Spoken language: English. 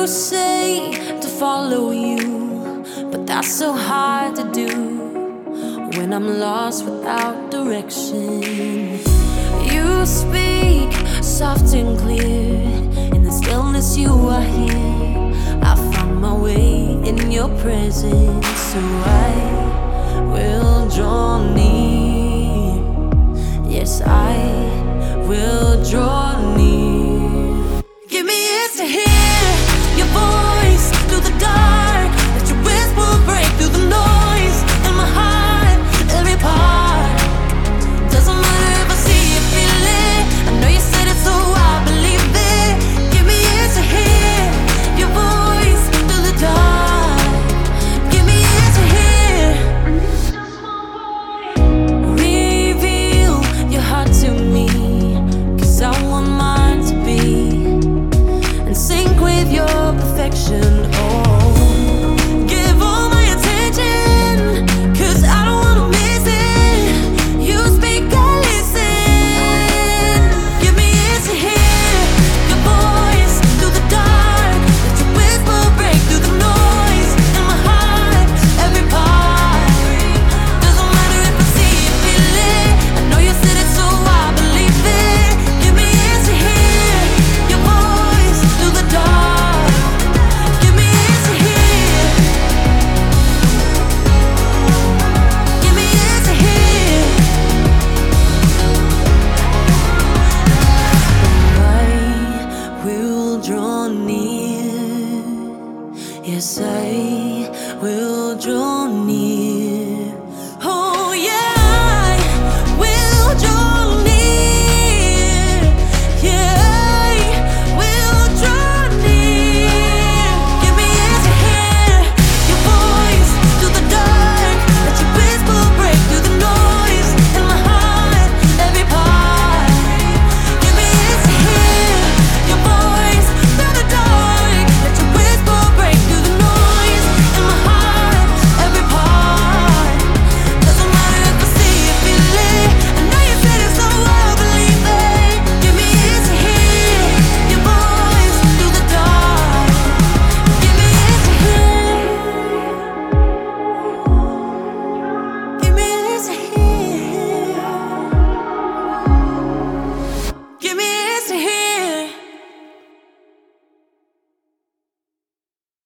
say to follow you, but that's so hard to do when I'm lost without direction. You speak soft and clear, in the stillness you are here. I found my way in your presence, so